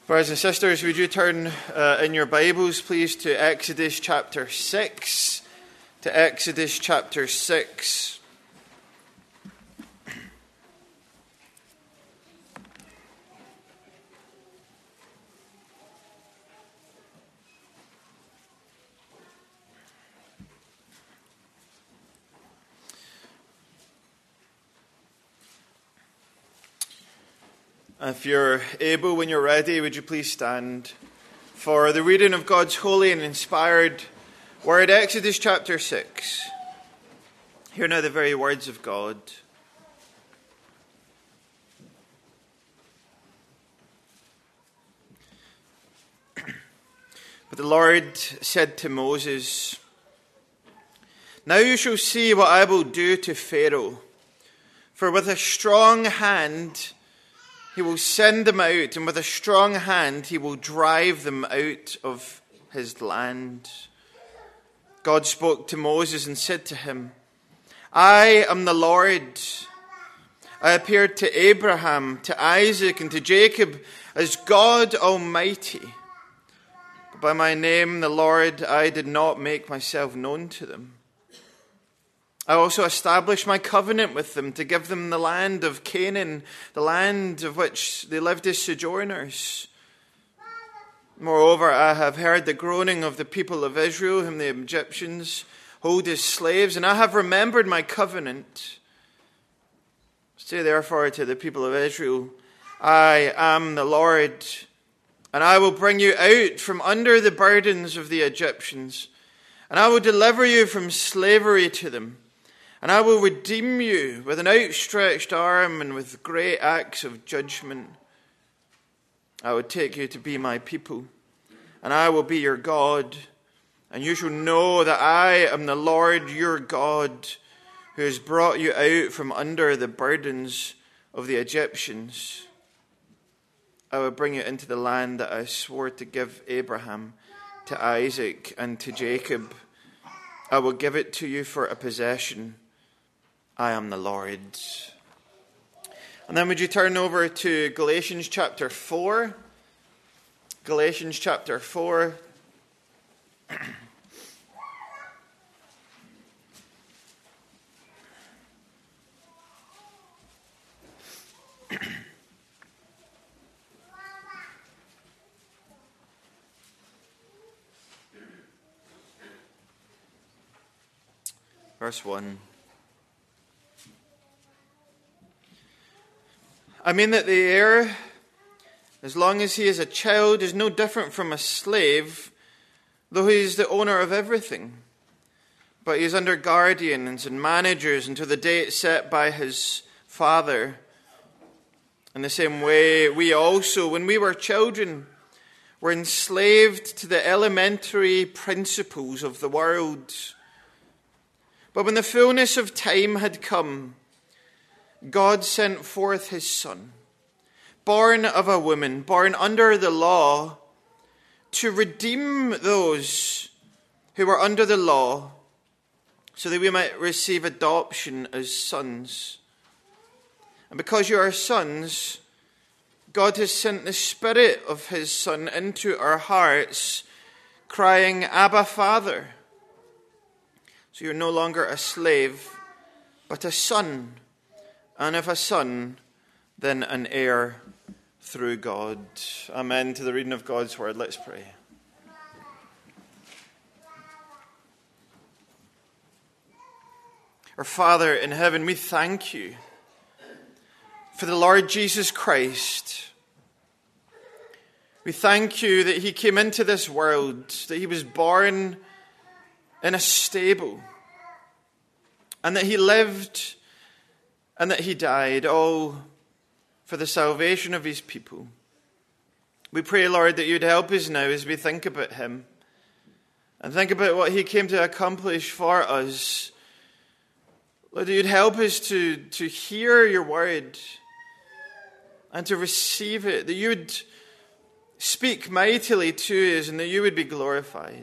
Brothers and sisters, would you turn in your Bibles, please, to Exodus chapter 6. To Exodus chapter 6. If you're able, when you're ready, would you please stand for the reading of God's holy and inspired word, Exodus chapter 6. Hear now the very words of God. But the Lord said to Moses, "Now you shall see what I will do to Pharaoh, for with a strong hand he will send them out, and with a strong hand he will drive them out of his land." God spoke to Moses and said to him, "I am the Lord. I appeared to Abraham, to Isaac, and to Jacob as God Almighty. But by my name, the Lord, I did not make myself known to them. I also established my covenant with them to give them the land of Canaan, the land of which they lived as sojourners. Moreover, I have heard the groaning of the people of Israel, whom the Egyptians hold as slaves, and I have remembered my covenant. Say therefore to the people of Israel, I am the Lord, and I will bring you out from under the burdens of the Egyptians, and I will deliver you from slavery to them. And I will redeem you with an outstretched arm and with great acts of judgment. I will take you to be my people, and I will be your God. And you shall know that I am the Lord your God, who has brought you out from under the burdens of the Egyptians. I will bring you into the land that I swore to give Abraham, to Isaac, and to Jacob. I will give it to you for a possession. I am the Lord." And then would you turn over to Galatians chapter 4? Galatians chapter 4. Verse 1. I mean that the heir, as long as he is a child, is no different from a slave, though he is the owner of everything. But he is under guardians and managers until the date set by his father. In the same way, we also, when we were children, were enslaved to the elementary principles of the world. But when the fullness of time had come, God sent forth his Son, born of a woman, born under the law, to redeem those who were under the law, so that we might receive adoption as sons. And because you are sons, God has sent the Spirit of his Son into our hearts, crying, "Abba, Father." So you're no longer a slave, but a son. And if a son, then an heir through God. Amen to the reading of God's word. Let's pray. Our Father in heaven, we thank you for the Lord Jesus Christ. We thank you that he came into this world, that he was born in a stable, and that he lived and that he died, all for the salvation of his people. We pray, Lord, that you'd help us now as we think about him and think about what he came to accomplish for us. Lord, that you'd help us to hear your word and to receive it, that you would speak mightily to us and that you would be glorified.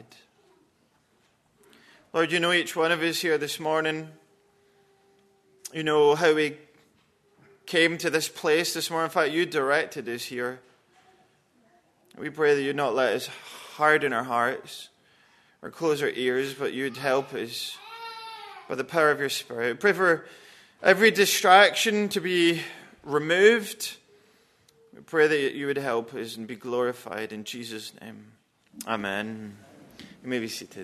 Lord, you know each one of us here this morning. You know how we came to this place this morning. In fact, you directed us here. We pray that you'd not let us harden our hearts or close our ears, but you'd help us by the power of your Spirit. We pray for every distraction to be removed. We pray that you would help us and be glorified in Jesus' name. Amen. You may be seated.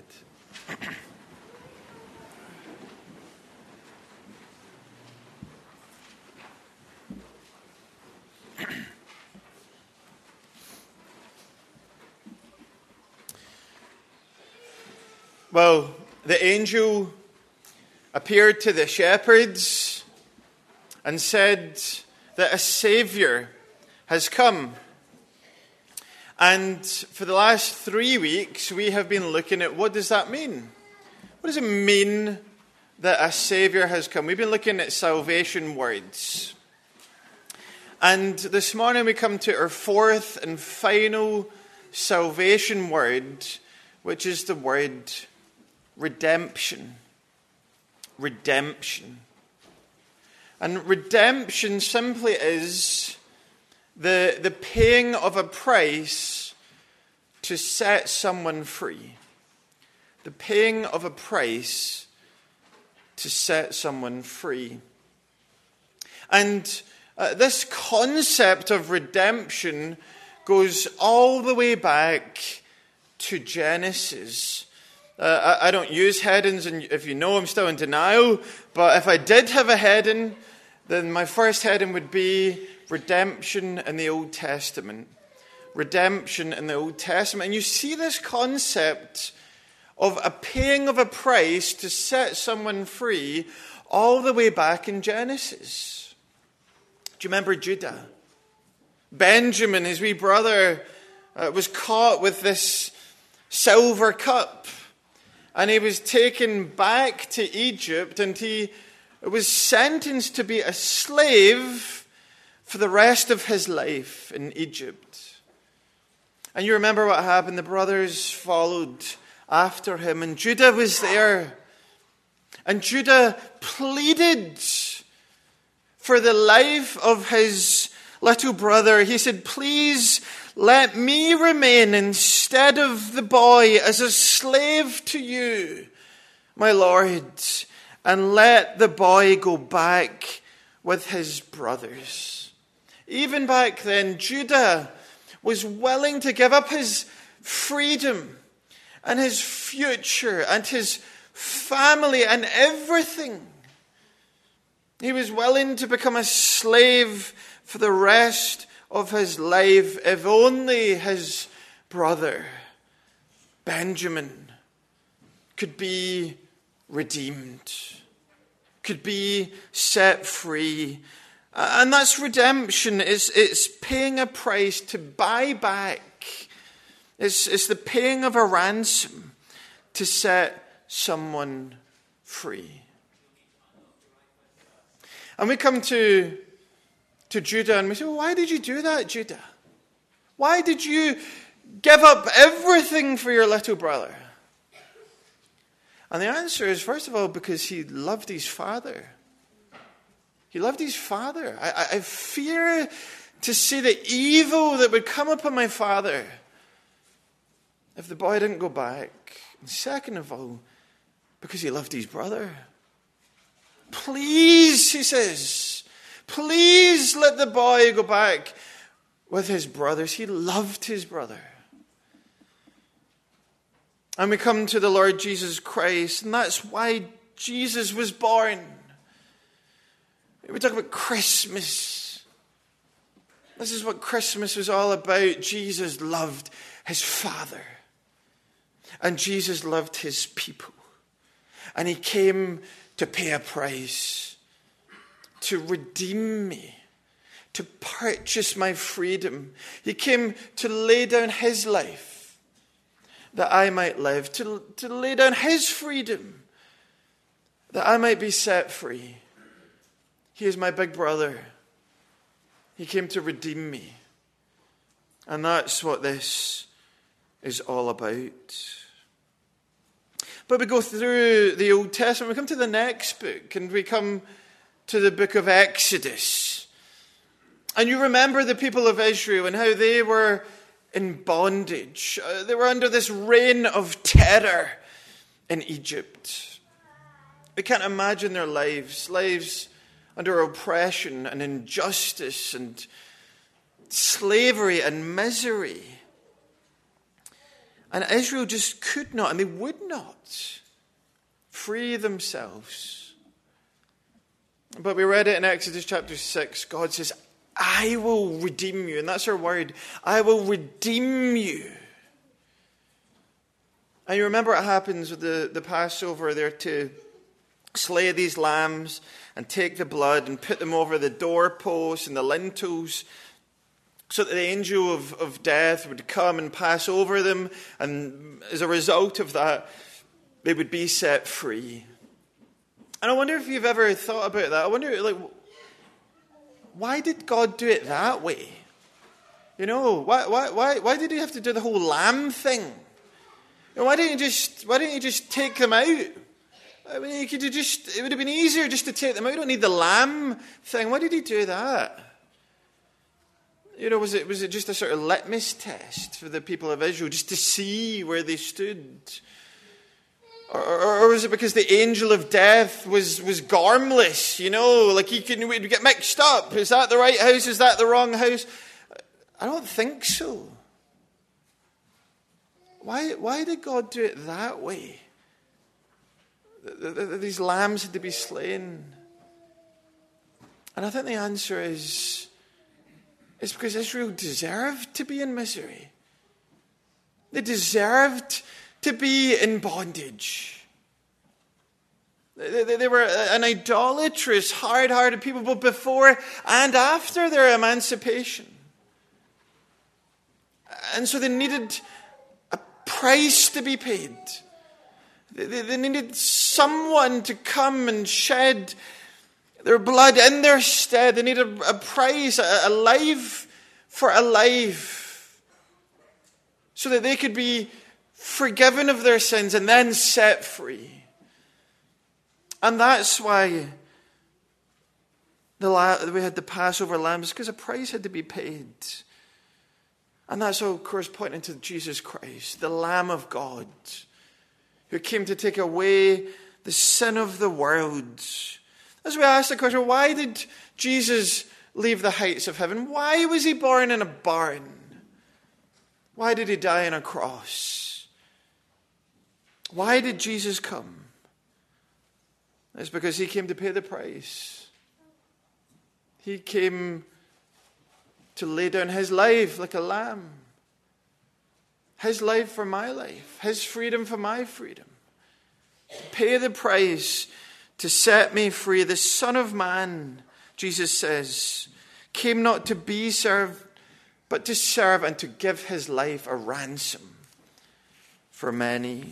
Well, the angel appeared to the shepherds and said that a Saviour has come. And for the last 3 weeks, we have been looking at what does that mean? What does it mean that a Saviour has come? We've been looking at salvation words. And this morning we come to our fourth and final salvation word, which is the word redemption. Redemption. And redemption simply is the paying of a price to set someone free. The paying of a price to set someone free. And this concept of redemption goes all the way back to Genesis. I don't use headings, and if you know, I'm still in denial. But if I did have a heading, then my first heading would be redemption in the Old Testament. Redemption in the Old Testament. And you see this concept of a paying of a price to set someone free all the way back in Genesis. Do you remember Judah? Benjamin, his wee brother, was caught with this silver cup. And he was taken back to Egypt, and he was sentenced to be a slave for the rest of his life in Egypt. And you remember what happened. The brothers followed after him, and Judah was there. And Judah pleaded for the life of his little brother. He said, "Please let me remain instead of the boy as a slave to you, my Lord, and let the boy go back with his brothers." Even back then, Judah was willing to give up his freedom and his future and his family and everything. He was willing to become a slave for the rest of his life, if only his brother Benjamin could be redeemed, could be set free. And that's redemption. It's paying a price to buy back. It's the paying of a ransom to set someone free. And we come to Judah and we say, "Well, why did you do that, Judah? Why did you give up everything for your little brother?" And the answer is, first of all, because he loved his father. He loved his father. I fear to see the evil that would come upon my father if the boy didn't go back. And second of all, because he loved his brother. "Please," he says, "please let the boy go back with his brothers." He loved his brother. And we come to the Lord Jesus Christ, and that's why Jesus was born. We talk about Christmas. This is what Christmas was all about. Jesus loved his Father. And Jesus loved his people. And he came to pay a price, to redeem me, to purchase my freedom. He came to lay down his life that I might live, to lay down his freedom that I might be set free. He is my big brother. He came to redeem me. And that's what this is all about. But we go through the Old Testament, we come to the next book, and we come to the book of Exodus. And you remember the people of Israel and how they were in bondage. They were under this reign of terror in Egypt. We can't imagine their lives under oppression and injustice and slavery and misery. And Israel just could not, and they would not, free themselves. But we read it in Exodus chapter 6. God says, I will redeem you. And that's our word. I will redeem you. And you remember what happens with the Passover. They're to slay these lambs and take the blood and put them over the doorposts and the lintels, so that the angel of death would come and pass over them. And as a result of that, they would be set free. And I wonder if you've ever thought about that. I wonder, why did God do it that way? You know, why did he have to do the whole lamb thing? You know, why didn't you just take them out? I mean, it would have been easier just to take them out. You don't need the lamb thing. Why did he do that? You know, was it just a sort of litmus test for the people of Israel, just to see where they stood? Or was it because the angel of death was garmless, you know, like we'd get mixed up. Is that the right house? Is that the wrong house? I don't think so. Why did God do it that way? These lambs had to be slain. And I think the answer is because Israel deserved to be in misery. They deserved to be in bondage. They were an idolatrous, hard-hearted people, both before and after their emancipation. And so they needed a price to be paid. They needed someone to come and shed their blood in their stead. They needed a price, a life for a life, so that they could be forgiven of their sins and then set free. And that's why we had the Passover lambs, because a price had to be paid. And that's all, of course, pointing to Jesus Christ, the Lamb of God, who came to take away the sin of the world. As we ask the question, why did Jesus leave the heights of heaven? Why was he born in a barn? Why did he die on a cross? Why did Jesus come? It's because he came to pay the price. He came to lay down his life like a lamb. His life for my life. His freedom for my freedom. Pay the price to set me free. The Son of Man, Jesus says, came not to be served, but to serve and to give his life a ransom for many.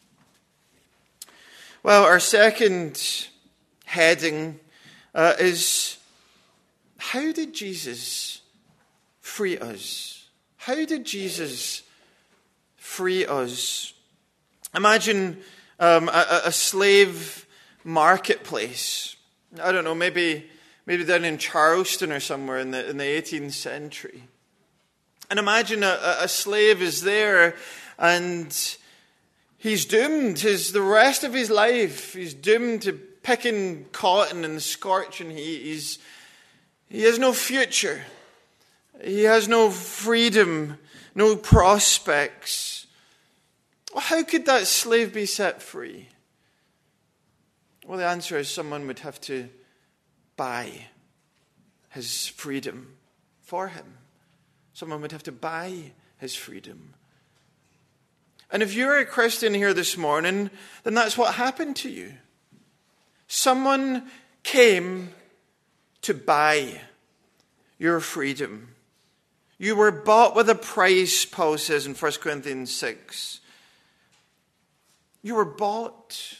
Well, our second heading is, how did Jesus free us? How did Jesus free us? Imagine a slave marketplace. I don't know, maybe down in Charleston or somewhere in the 18th century. And imagine a slave is there, and he's doomed. The rest of his life, he's doomed to picking cotton and scorching heat. He has no future. He has no freedom, no prospects. Well, how could that slave be set free? Well, the answer is someone would have to buy his freedom for him. Someone would have to buy his freedom. And if you're a Christian here this morning, then that's what happened to you. Someone came to buy your freedom. You were bought with a price, Paul says in 1 Corinthians 6. You were bought.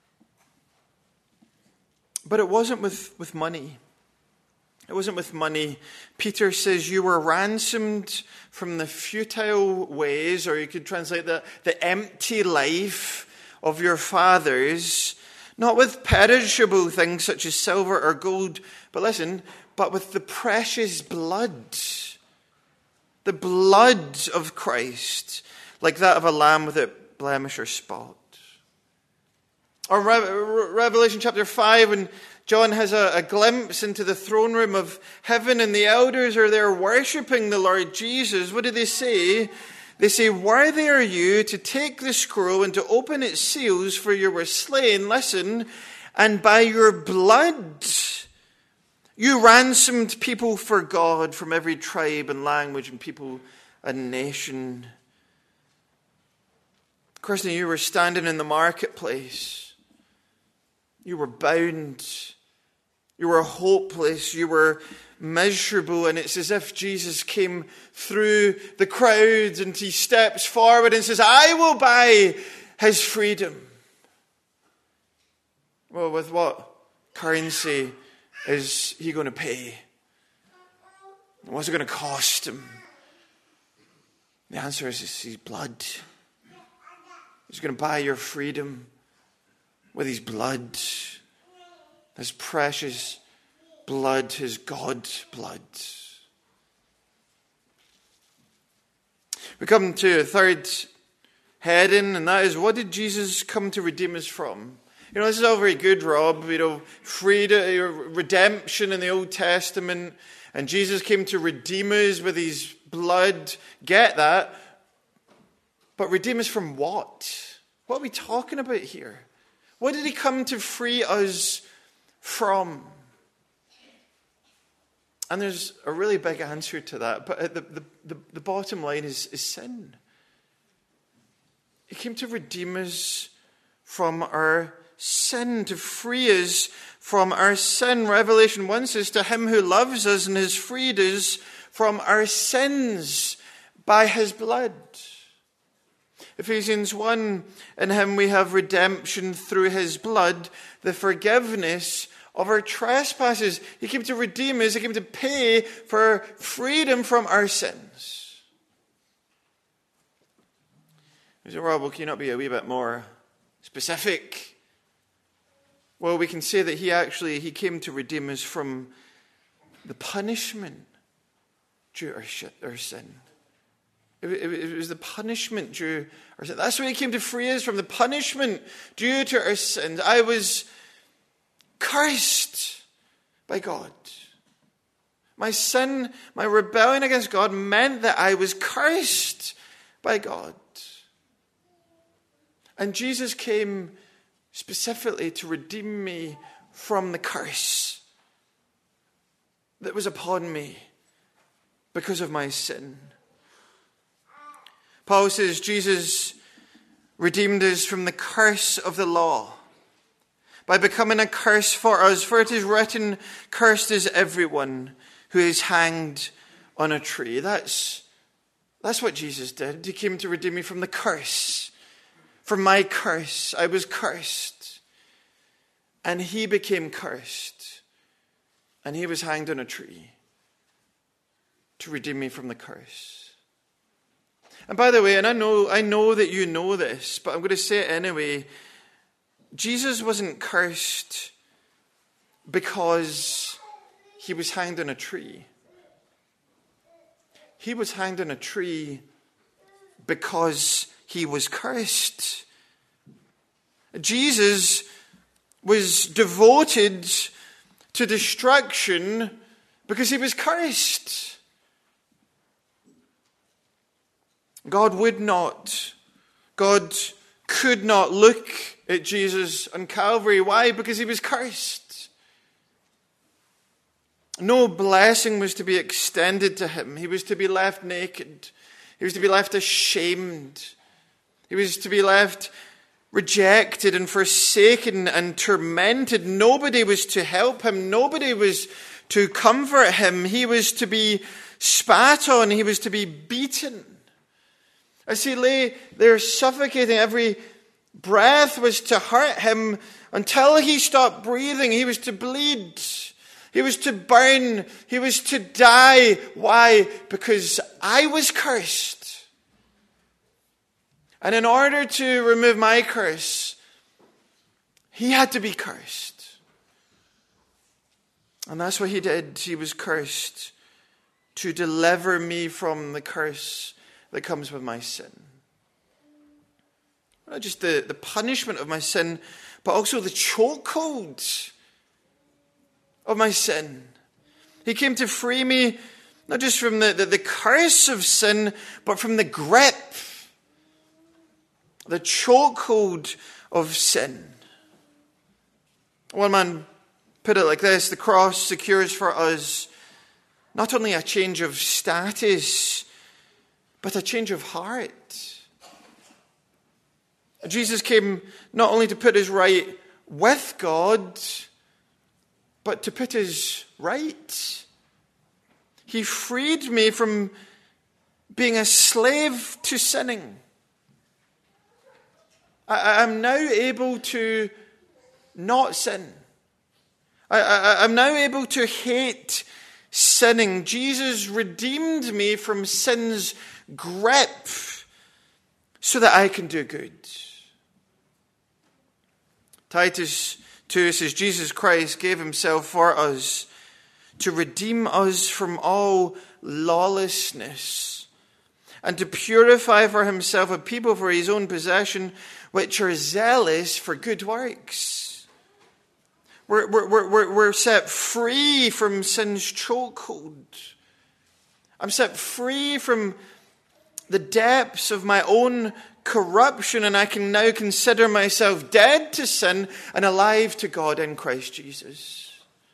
But it wasn't with money. It wasn't with money. Peter says you were ransomed from the futile ways, or you could translate the empty life of your fathers, not with perishable things such as silver or gold, but listen, but with the precious blood the blood of Christ, like that of a lamb without blemish or spot. Or Revelation chapter 5, when John has a glimpse into the throne room of heaven, and the elders are there worshipping the Lord Jesus. What do they say? They say, "Worthy are you to take the scroll and to open its seals, for you were slain," listen, "and by your blood you ransomed people for God from every tribe and language and people and nation." Christian, you were standing in the marketplace. You were bound. You were hopeless. You were miserable. And it's as if Jesus came through the crowd and he steps forward and says, "I will buy his freedom." Well, with what currency is he going to pay? What's it going to cost him? The answer is his blood. He's going to buy your freedom with his blood, his precious blood, his God blood. We come to a third heading, and that is, what did Jesus come to redeem us from? You know, this is all very good, Rob. You know, freedom, redemption in the Old Testament, and Jesus came to redeem us with his blood. Get that. But redeem us from what? What are we talking about here? What did he come to free us from? And there's a really big answer to that. But the bottom line is sin. He came to redeem us from our sin, to free us from our sin. Revelation 1 says, "To him who loves us and has freed us from our sins by his blood." Ephesians 1, "In him we have redemption through his blood, the forgiveness of our trespasses." He came to redeem us. He came to pay for freedom from our sins. You say, "Rob, well, can you not be a wee bit more specific?" Well, we can say that he came to redeem us from the punishment due to our sin. It was the punishment due to our sin. That's why he came to free us from, the punishment due to our sins. I was cursed by God. My sin, my rebellion against God meant that I was cursed by God. And Jesus came specifically to redeem me from the curse that was upon me because of my sin. Paul says Jesus redeemed us from the curse of the law by becoming a curse for us. For it is written, "Cursed is everyone who is hanged on a tree." That's what Jesus did. He came to redeem me from the curse. From my curse. I was cursed. And he became cursed. And he was hanged on a tree to redeem me from the curse. And by the way, and I know that you know this, but I'm going to say it anyway. Jesus wasn't cursed because he was hanged on a tree. He was hanged on a tree because he was cursed. Jesus was devoted to destruction because he was cursed. God could not look at Jesus on Calvary. Why? Because he was cursed. No blessing was to be extended to him. He was to be left naked. He was to be left ashamed. He was to be left rejected and forsaken and tormented. Nobody was to help him. Nobody was to comfort him. He was to be spat on. He was to be beaten. As he lay there suffocating, every breath was to hurt him until he stopped breathing. He was to bleed. He was to burn. He was to die. Why? Because I was cursed. And in order to remove my curse, he had to be cursed. And that's what he did. He was cursed to deliver me from the curse that comes with my sin. Not just the punishment of my sin, but also the chokehold of my sin. He came to free me not just from the curse of sin, but from the grip, the chokehold of sin. One man put it like this: the cross secures for us not only a change of status, but a change of heart. Jesus came not only to put us right with God, but to put us right. He freed me from being a slave to sinning. I'm now able to not sin. I'm now able to hate sinning. Jesus redeemed me from sin's grip so that I can do good. Titus 2 says, Jesus Christ gave himself for us to redeem us from all lawlessness and to purify for himself a people for his own possession, which are zealous for good works. We're set free from sin's chokehold. I'm set free from the depths of my own corruption, and I can now consider myself dead to sin and alive to God in Christ Jesus.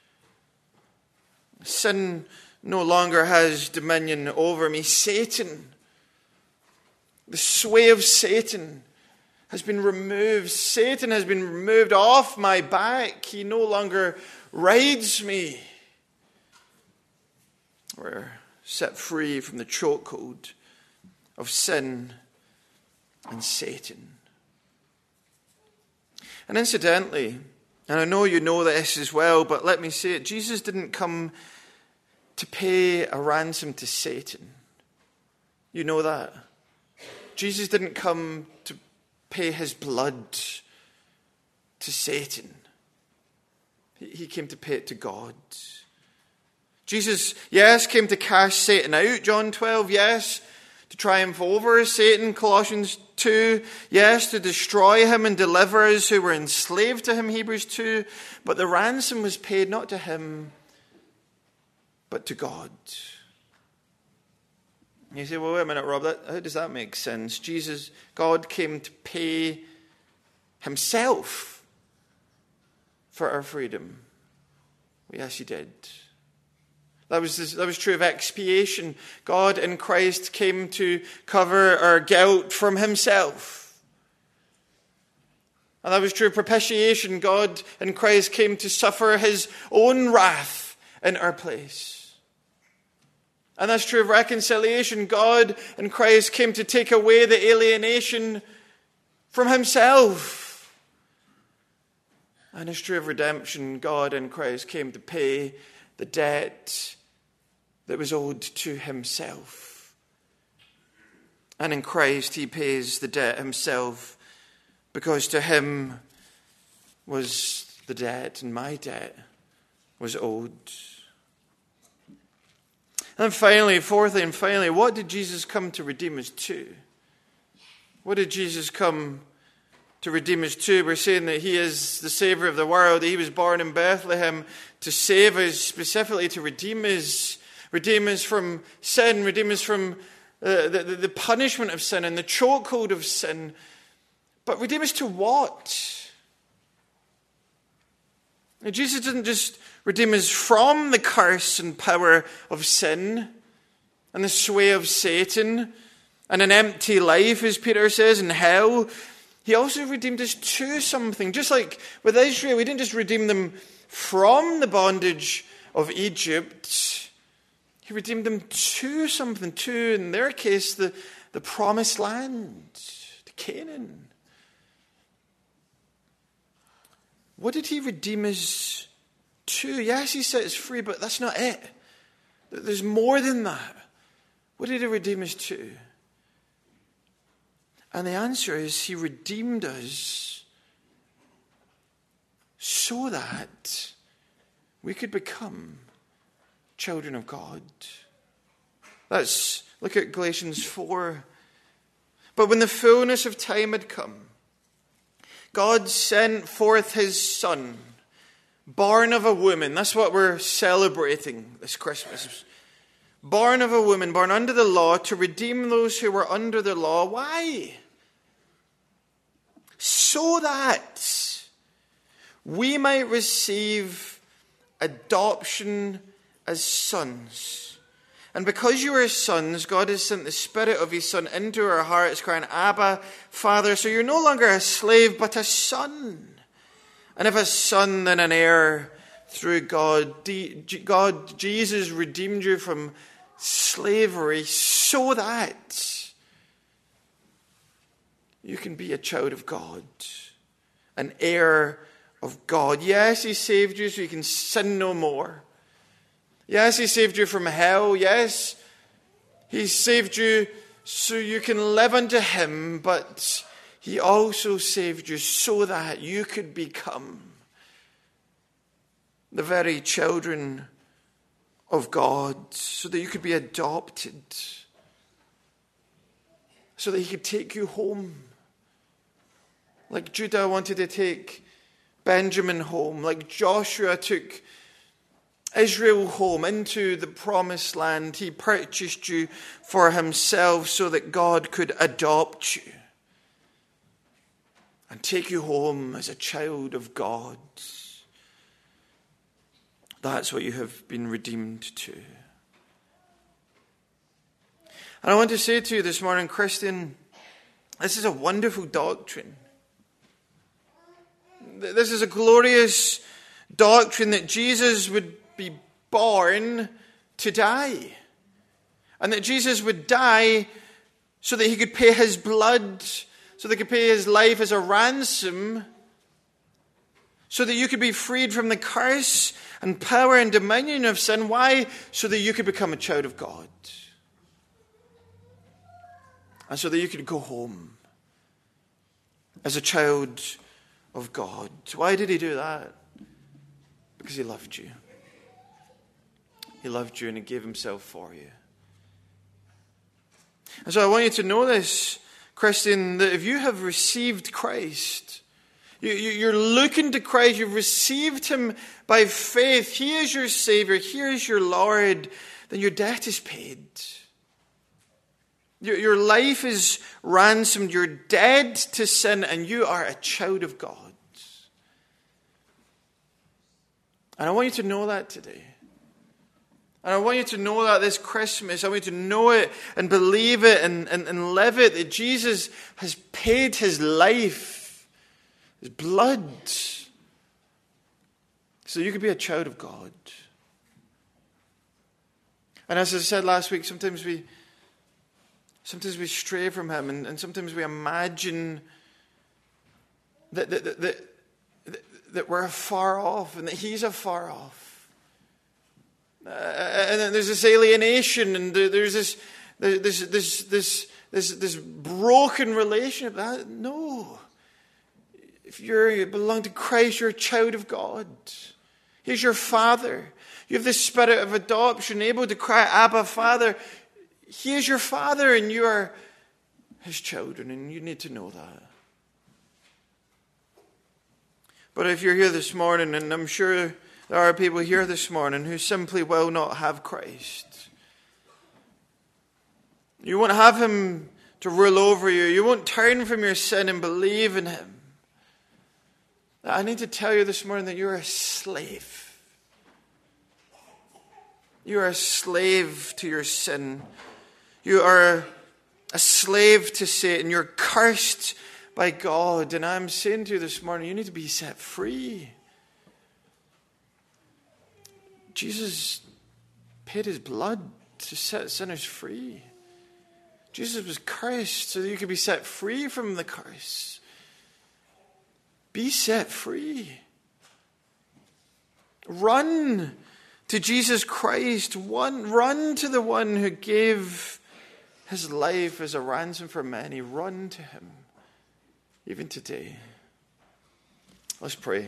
Sin no longer has dominion over me. Satan, the sway of Satan has been removed. Satan has been removed off my back. He no longer rides me. We're set free from the chokehold of sin and Satan. And incidentally, and I know you know this as well, but let me say it, Jesus didn't come to pay a ransom to Satan. You know that. Jesus didn't come to pay his blood to Satan. He came to pay it to God. Jesus, yes, came to cast Satan out, John 12, yes, to triumph over Satan, Colossians 2, yes, to destroy him and deliver us who were enslaved to him, Hebrews 2, but the ransom was paid not to him, but to God. You say, well, wait a minute, Rob, how does that make sense? God came to pay himself for our freedom. Well, yes, he did. That was true of expiation. God in Christ came to cover our guilt from himself. And that was true of propitiation. God in Christ came to suffer his own wrath in our place. And that's true of reconciliation. God in Christ came to take away the alienation from himself. And it's true of redemption. God in Christ came to pay the debt that was owed to himself. And in Christ he pays the debt himself, because to him was the debt, and my debt was owed. And fourthly and finally, what did Jesus come to redeem us to? What did Jesus come to redeem us to? We're saying that he is the Savior of the world, that he was born in Bethlehem to save us, specifically to redeem us from sin, redeem us from the punishment of sin and the chokehold of sin. But redeem us to what? Now, Jesus didn't just redeem us from the curse and power of sin and the sway of Satan and an empty life, as Peter says, in hell. He also redeemed us to something. Just like with Israel, we didn't just redeem them from the bondage of Egypt. He redeemed them to something, to, in their case, the promised land, to Canaan. What did he redeem us to? Yes, he set us free, but that's not it. There's more than that. What did he redeem us to? And the answer is, he redeemed us so that we could become children of God. Look at Galatians 4. But when the fullness of time had come, God sent forth his Son, born of a woman. That's what we're celebrating this Christmas. Born of a woman, born under the law, to redeem those who were under the law. Why? So that we might receive adoption as sons. And because you are sons, God has sent the Spirit of his Son into our hearts, crying, Abba, Father. So you're no longer a slave, but a son. And if a son, then an heir through God. Jesus redeemed you from slavery so that you can be a child of God, an heir of God. Yes, he saved you so you can sin no more. Yes, he saved you from hell. Yes, he saved you so you can live unto him, but he also saved you so that you could become the very children of God, so that you could be adopted, so that he could take you home. Like Judah wanted to take Benjamin home, like Joshua took Israel home into the promised land. He purchased you for himself so that God could adopt you and take you home as a child of God. That's what you have been redeemed to. And I want to say to you this morning, Christian, this is a wonderful doctrine. This is a glorious doctrine that Jesus would be born to die. And that Jesus would die so that he could pay his blood, so that he could pay his life as a ransom, so that you could be freed from the curse and power and dominion of sin. Why? So that you could become a child of God. And so that you could go home as a child of God. Why did he do that? Because he loved you. He loved you and he gave himself for you. And so I want you to know this, Christian, that if you have received Christ, you're looking to Christ, you've received him by faith, he is your Savior, he is your Lord, then your debt is paid. Your life is ransomed, you're dead to sin, and you are a child of God. And I want you to know that today. And I want you to know that this Christmas. I want you to know it and believe it and live it. That Jesus has paid his life, his blood, so you could be a child of God. And as I said last week, sometimes we stray from him, and sometimes we imagine that we're afar off and that he's afar off. And then there's this alienation, and there's this broken relationship. No. If you belong to Christ, you're a child of God. He's your Father. You have the Spirit of adoption, able to cry, Abba, Father. He is your Father, and you are his children, and you need to know that. But if you're here this morning, and I'm sure there are people here this morning who simply will not have Christ. You won't have him to rule over you. You won't turn from your sin and believe in him. I need to tell you this morning that you're a slave. You are a slave to your sin. You are a slave to Satan. You're cursed by God. And I'm saying to you this morning, you need to be set free. Jesus paid his blood to set sinners free. Jesus was cursed so that you could be set free from the curse. Be set free. Run to Jesus Christ. Run to the one who gave his life as a ransom for many. Run to him, even today. Let's pray.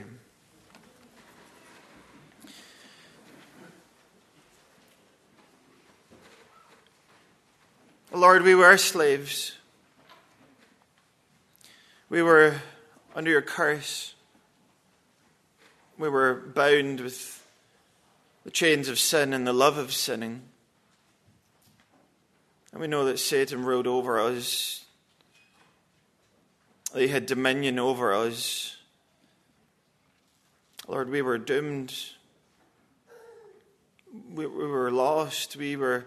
Lord, we were slaves. We were under your curse. We were bound with the chains of sin and the love of sinning. And we know that Satan ruled over us. He had dominion over us. Lord, we were doomed. We were lost. We were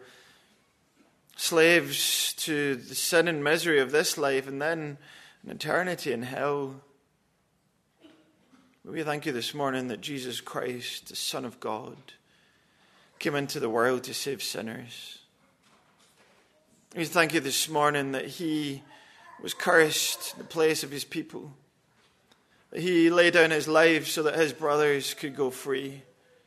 slaves to the sin and misery of this life and then an eternity in hell. We thank you this morning that Jesus Christ, the Son of God, came into the world to save sinners. We thank you this morning that he was cursed in the place of his people. That he laid down his life so that his brothers could go free.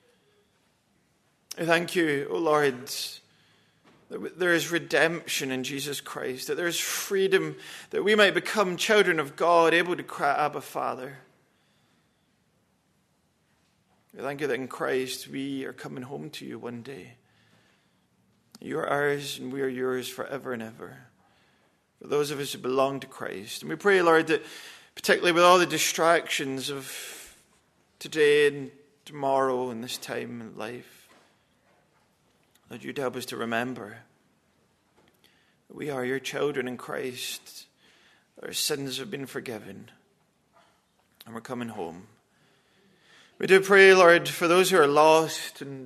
We thank you, O Lord, that there is redemption in Jesus Christ, that there is freedom, that we might become children of God, able to cry, Abba, Father. We thank you that in Christ we are coming home to you one day. You are ours and we are yours forever and ever. For those of us who belong to Christ. And we pray, Lord, that particularly with all the distractions of today and tomorrow and this time in life, that you'd help us to remember that we are your children in Christ. Our sins have been forgiven and we're coming home. We do pray, Lord, for those who are lost, and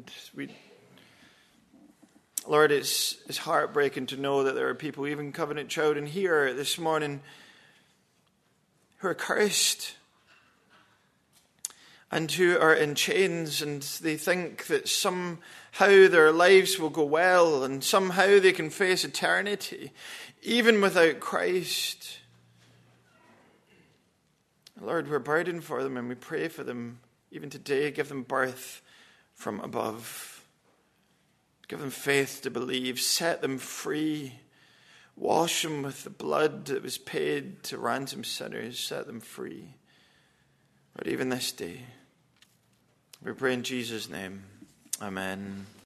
Lord, it's heartbreaking to know that there are people, even covenant children here this morning, who are cursed and who are in chains, and they think that somehow their lives will go well and somehow they can face eternity, even without Christ. Lord, we're burdened for them and we pray for them. Even today, give them birth from above. Give them faith to believe. Set them free. Wash them with the blood that was paid to ransom sinners. Set them free. But even this day, we pray in Jesus' name. Amen.